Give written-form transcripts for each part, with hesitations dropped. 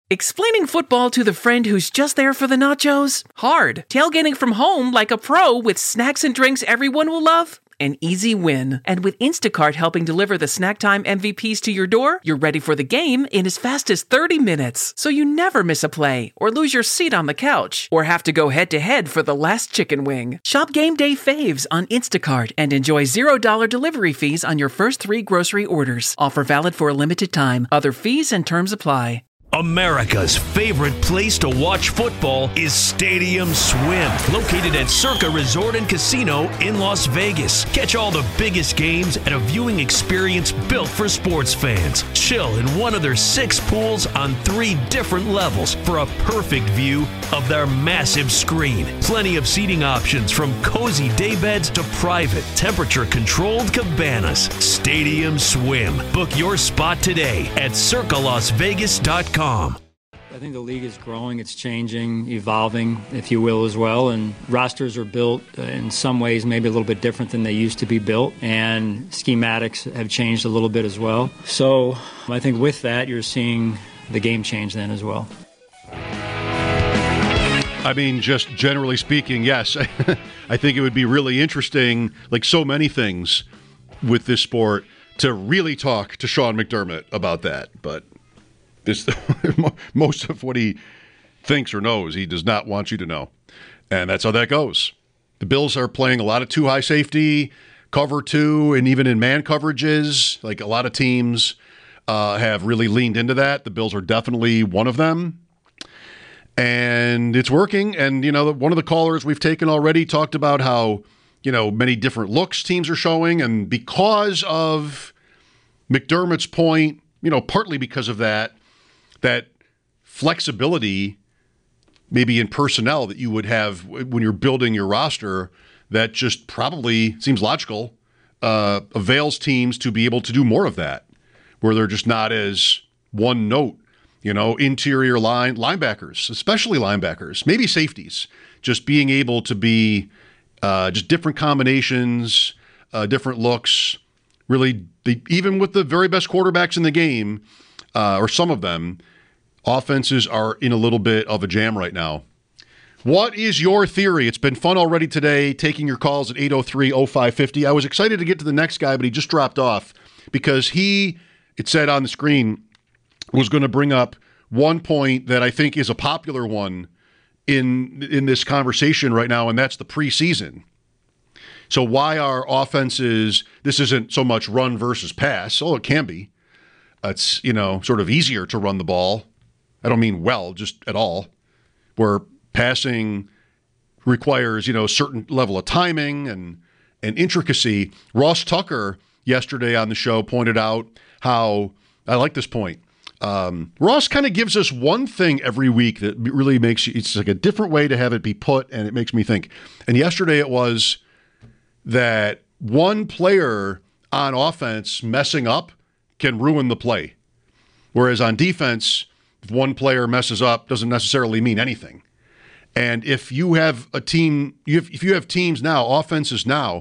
Explaining football to the friend who's just there for the nachos? Hard. Tailgating from home like a pro with snacks and drinks everyone will love? An easy win. And with Instacart helping deliver the snack time MVPs to your door, you're ready for the game in as fast as 30 minutes. So you never miss a play, or lose your seat on the couch, or have to go head-to-head for the last chicken wing. Shop Game Day Faves on Instacart and enjoy $0 delivery fees on your first 3 grocery orders. Offer valid for a limited time. Other fees and terms apply. America's favorite place to watch football is Stadium Swim, located at Circa Resort and Casino in Las Vegas. Catch all the biggest games at a viewing experience built for sports fans. Chill in one of their 6 pools on 3 different levels for a perfect view of their massive screen. Plenty of seating options from cozy daybeds to private, temperature-controlled cabanas. Stadium Swim. Book your spot today at circalasvegas.com. I think the league is growing, it's changing, evolving, if you will, as well. And rosters are built in some ways maybe a little bit different than they used to be built. And schematics have changed a little bit as well. So I think with that, you're seeing the game change then as well. I mean, just generally speaking, yes. I think it would be really interesting, like so many things with this sport, to really talk to Sean McDermott about that. But most of what he thinks or knows, he does not want you to know. And that's how that goes. The Bills are playing a lot of 2 high safety, cover 2, and even in man coverages. Like a lot of teams have really leaned into that. The Bills are definitely one of them. And it's working. And, you know, one of the callers we've taken already talked about how, you know, many different looks teams are showing. And because of McDermott's point, you know, partly because of that flexibility maybe in personnel that you would have when you're building your roster, that just probably seems logical, avails teams to be able to do more of that, where they're just not as one note, you know, interior linebackers, especially linebackers, maybe safeties, just being able to be just different combinations, different looks, really, even with the very best quarterbacks in the game, or some of them, offenses are in a little bit of a jam right now. What is your theory? It's been fun already today, taking your calls at 803-0550. I was excited to get to the next guy, but he just dropped off because it said on the screen, was going to bring up one point that I think is a popular one in this conversation right now, and that's the preseason. So why are offenses, this isn't so much run versus pass, it can be. It's, you know, sort of easier to run the ball. I don't mean well, just at all. Where passing requires, you know, a certain level of timing and intricacy. Ross Tucker yesterday on the show pointed out how, I like this point, Ross kind of gives us one thing every week that really makes you, it's like a different way to have it be put, and it makes me think. And yesterday it was that one player on offense messing up can ruin the play. Whereas on defense, if one player messes up, doesn't necessarily mean anything. And if you have a team, if you have teams now, offenses now,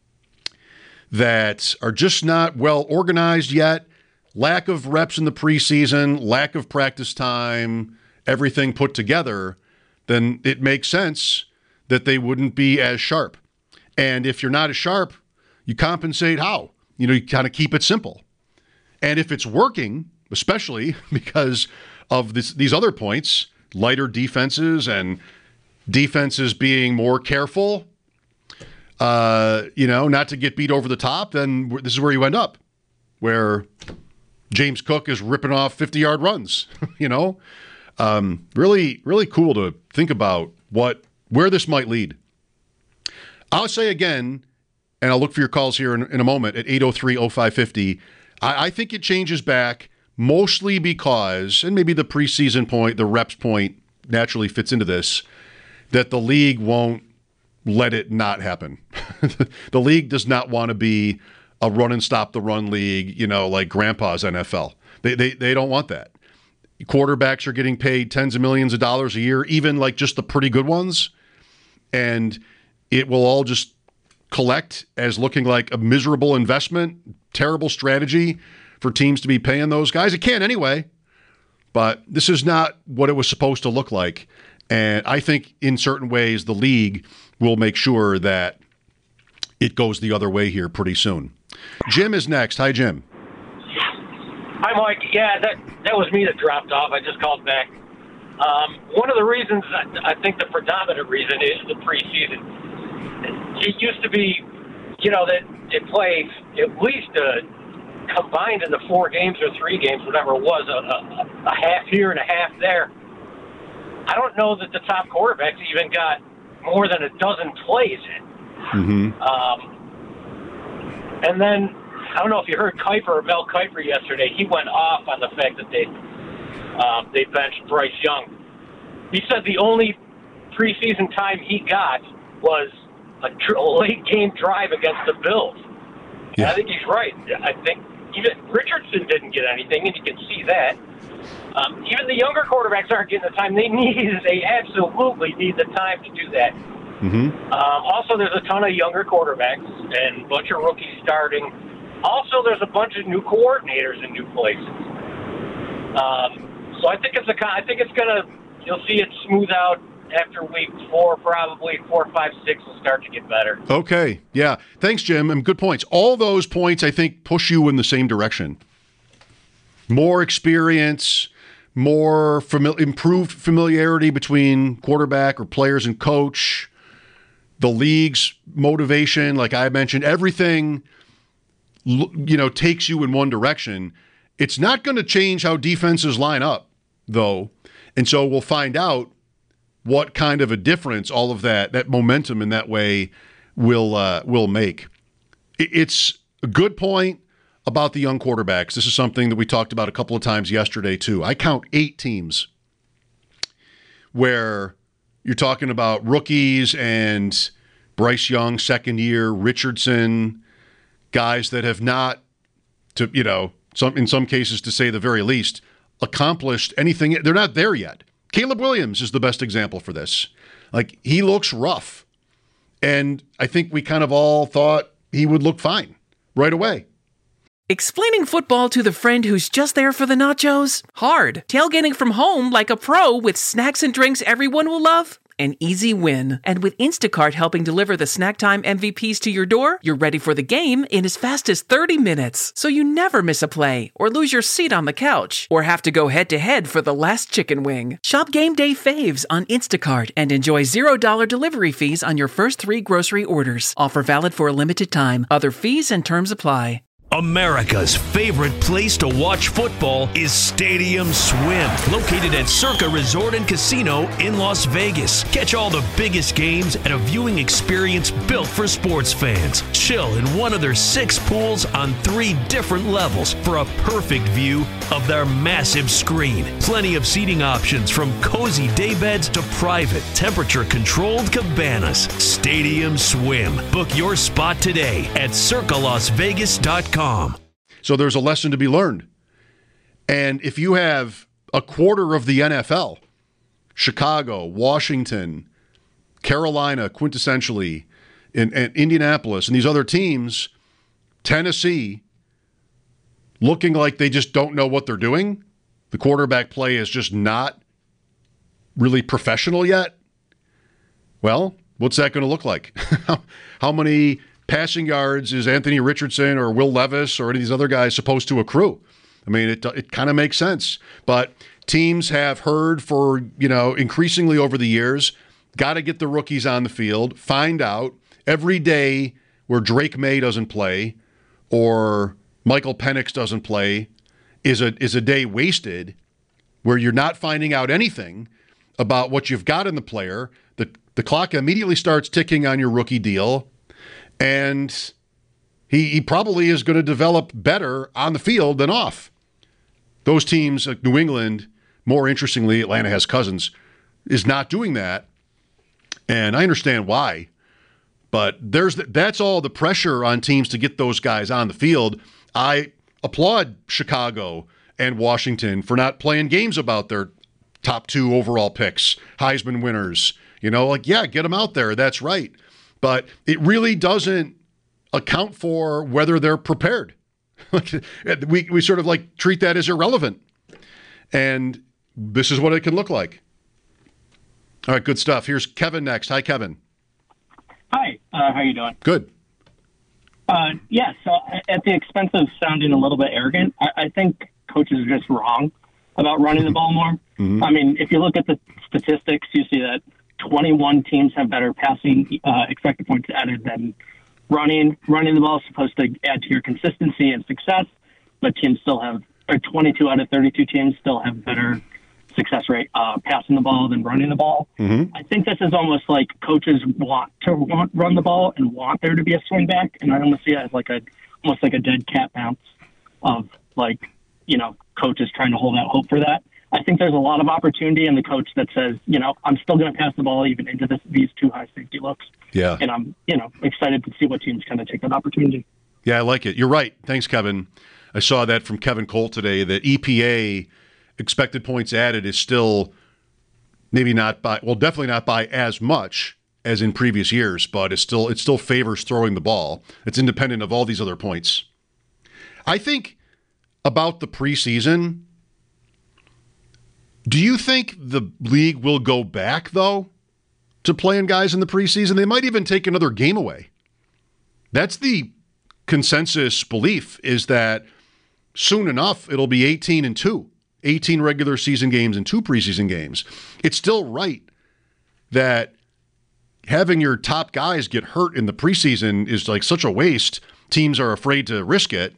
that are just not well organized yet, lack of reps in the preseason, lack of practice time, everything put together, then it makes sense that they wouldn't be as sharp. And if you're not as sharp, you compensate how? You know, you kind of keep it simple. And if it's working, especially because of these other points, lighter defenses and defenses being more careful, you know, not to get beat over the top, then this is where you end up, where James Cook is ripping off 50-yard runs, you know? Really, really cool to think about where this might lead. I'll say again, and I'll look for your calls here in a moment at 803-0550, I think it changes back mostly because, and maybe the preseason point, the reps point naturally fits into this, that the league won't let it not happen. The league does not want to be a run and stop the run league, you know, like grandpa's NFL. They don't want that. Quarterbacks are getting paid tens of millions of dollars a year, even like just the pretty good ones. And it will all just collect as looking like a miserable investment, terrible strategy for teams to be paying those guys. It can anyway, But this is not what it was supposed to look like. And I think in certain ways the league will make sure that it goes the other way here pretty soon. Jim is next. Hi, Jim. Hi, Mike. Yeah, that was me that dropped off. I just called back. One of the reasons, I think the predominant reason, is the preseason. It used to be, that it plays at least combined in the 4 games or 3 games, whatever it was, a half here and a half there. I don't know that the top quarterbacks even got more than a dozen plays in. Mm-hmm. And then, I don't know if you heard Mel Kiper yesterday. He went off on the fact that they benched Bryce Young. He said the only preseason time he got was a late game drive against the Bills. Yeah. I think he's right. I think even Richardson didn't get anything, and you can see that. Even the younger quarterbacks aren't getting the time they need. They absolutely need the time to do that. Mm-hmm. Also, there's a ton of younger quarterbacks and a bunch of rookies starting. Also, there's a bunch of new coordinators in new places. So I think it's gonna. You'll see it smooth out after week 4, probably 4, 5, 6 will start to get better. Okay, yeah. Thanks, Jim, and good points. All those points, I think, push you in the same direction. More experience, more improved familiarity between quarterback or players and coach, the league's motivation, like I mentioned, everything, takes you in one direction. It's not going to change how defenses line up, though. And so we'll find out what kind of a difference all of that momentum in that way will make. It's a good point about the young quarterbacks. This is something that we talked about a couple of times yesterday, too. I count 8 teams where you're talking about rookies and Bryce Young, second year, Richardson, guys that have not, in some cases, to say the very least, accomplished anything. They're not there yet. Caleb Williams is the best example for this. Like, he looks rough. And I think we kind of all thought he would look fine right away. Explaining football to the friend who's just there for the nachos? Hard. Tailgating from home like a pro with snacks and drinks everyone will love? An easy win. And with Instacart helping deliver the snack time MVPs to your door, you're ready for the game in as fast as 30 minutes. So you never miss a play or lose your seat on the couch or have to go head-to-head for the last chicken wing. Shop Game Day Faves on Instacart and enjoy $0 delivery fees on your first 3 grocery orders. Offer valid for a limited time. Other fees and terms apply. America's favorite place to watch football is Stadium Swim, located at Circa Resort and Casino in Las Vegas. Catch all the biggest games at a viewing experience built for sports fans. Chill in one of their 6 pools on 3 different levels for a perfect view of their massive screen. Plenty of seating options from cozy daybeds to private, temperature-controlled cabanas. Stadium Swim. Book your spot today at circalasvegas.com. So there's a lesson to be learned. And if you have a quarter of the NFL, Chicago, Washington, Carolina, quintessentially, and Indianapolis, and these other teams, Tennessee, looking like they just don't know what they're doing, the quarterback play is just not really professional yet, well, what's that going to look like? How many passing yards is Anthony Richardson or Will Levis or any of these other guys supposed to accrue? I mean, it kind of makes sense. But teams have heard for, increasingly over the years, got to get the rookies on the field, find out every day where Drake May doesn't play or Michael Penix doesn't play is a day wasted where you're not finding out anything about what you've got in the player. The clock immediately starts ticking on your rookie deal. And he probably is going to develop better on the field than off. Those teams, like New England, more interestingly, Atlanta has Cousins, is not doing that. And I understand why. But that's all the pressure on teams to get those guys on the field. I applaud Chicago and Washington for not playing games about their top 2 overall picks, Heisman winners. Get them out there. That's right. But it really doesn't account for whether they're prepared. we sort of treat that as irrelevant. And this is what it can look like. All right, good stuff. Here's Kevin next. Hi, Kevin. Hi, how you doing? Good. So at the expense of sounding a little bit arrogant, I think coaches are just wrong about running the ball more. Mm-hmm. I mean, if you look at the statistics, you see that 21 teams have better passing expected points added than running. Running the ball is supposed to add to your consistency and success, but teams still have, or 22 out of 32 teams still have better success rate passing the ball than running the ball. Mm-hmm. I think this is almost like coaches want to run the ball and want there to be a swing back, and I almost see it as almost like a dead cat bounce of coaches trying to hold out hope for that. I think there's a lot of opportunity in the coach that says, I'm still going to pass the ball even into these two high safety looks. Yeah. And I'm, excited to see what teams kind of take that opportunity. Yeah, I like it. You're right. Thanks, Kevin. I saw that from Kevin Colt today, that EPA, expected points added, is still definitely not by as much as in previous years, but it still favors throwing the ball. It's independent of all these other points. I think about the preseason, do you think the league will go back, though, to playing guys in the preseason? They might even take another game away. That's the consensus belief, is that soon enough it'll be 18-2, 18 regular season games and 2 preseason games. It's still right that having your top guys get hurt in the preseason is like such a waste. Teams are afraid to risk it.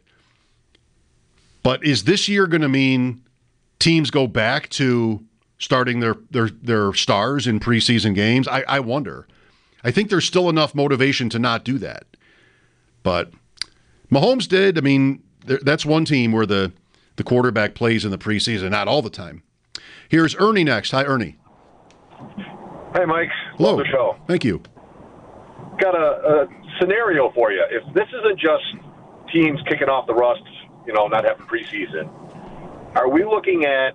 But is this year going to mean teams go back to starting their stars in preseason games? I wonder. I think there's still enough motivation to not do that. But Mahomes did. I mean, that's one team where the quarterback plays in the preseason, not all the time. Here's Ernie next. Hi, Ernie. Hey, Mike. Hello. Love the show. Thank you. Got a scenario for you. If this isn't just teams kicking off the rust, not having preseason, are we looking at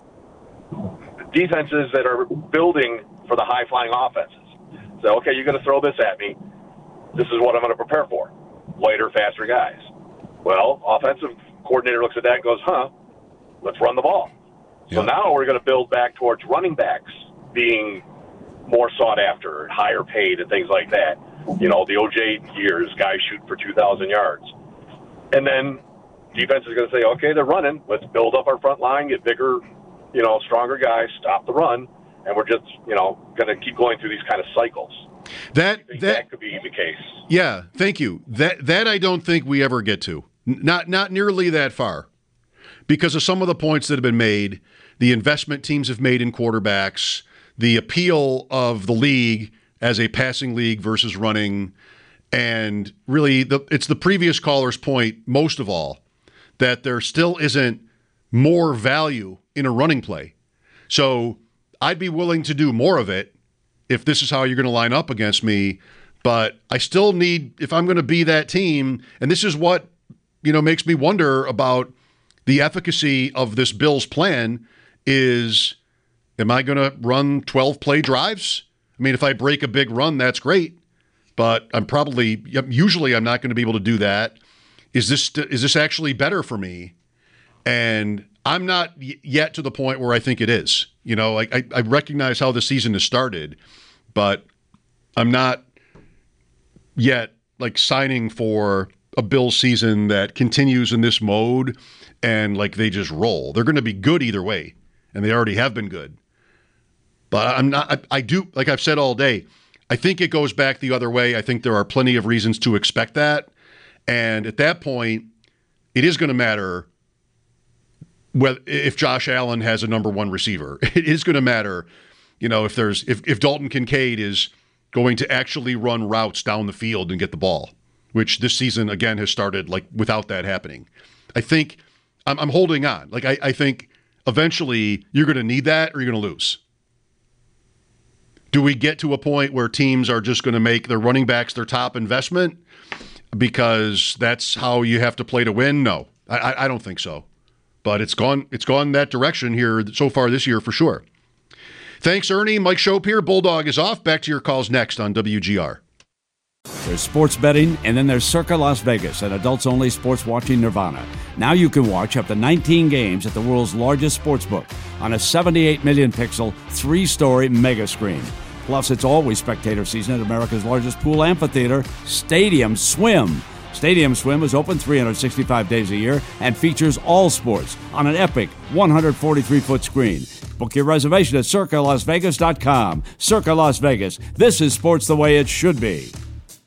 defenses that are building for the high-flying offenses? So, okay, you're going to throw this at me. This is what I'm going to prepare for. Lighter, faster guys. Well, offensive coordinator looks at that and goes, let's run the ball. So now we're going to build back towards running backs being more sought after, higher paid, and things like that. The O.J. years, guys shoot for 2,000 yards. And then defense is going to say, okay, they're running. Let's build up our front line, get bigger, stronger guys, stop the run, and we're just, going to keep going through these kind of cycles. That could be the case. Yeah, thank you. That I don't think we ever get to. Not nearly that far. Because of some of the points that have been made, the investment teams have made in quarterbacks, the appeal of the league as a passing league versus running, and really it's the previous caller's point, most of all, that there still isn't more value in a running play. So I'd be willing to do more of it if this is how you're going to line up against me, but I still need, if I'm going to be that team, and this is what, makes me wonder about the efficacy of this Bills plan is, am I going to run 12-play drives? I mean, if I break a big run, that's great, but usually I'm not going to be able to do that. Is this actually better for me? And I'm not yet to the point where I think it is. I recognize how the season has started, but I'm not yet signing for a Bills season that continues in this mode and they just roll. They're going to be good either way, and they already have been good. But I'm not. I do, like I've said all day, I think it goes back the other way. I think there are plenty of reasons to expect that. And at that point, it is going to matter if Josh Allen has a number one receiver. It is going to matter, if Dalton Kincaid is going to actually run routes down the field and get the ball, which this season, again, has started without that happening. I think I'm holding on. I think eventually you're going to need that or you're going to lose. Do we get to a point where teams are just going to make their running backs their top investment because that's how you have to play to win? No, I don't think so. But it's gone that direction here so far this year for sure. Thanks, Ernie. Mike Schopp here. Bulldog is off. Back to your calls next on WGR. There's sports betting, and then there's Circa Las Vegas, an adults-only sports watching nirvana. Now you can watch up to 19 games at the world's largest sportsbook on a 78 million pixel, 3-story mega screen. Plus, it's always spectator season at America's largest pool amphitheater, Stadium Swim. Stadium Swim is open 365 days a year and features all sports on an epic 143-foot screen. Book your reservation at CircaLasVegas.com. Circa Las Vegas. This is sports the way it should be.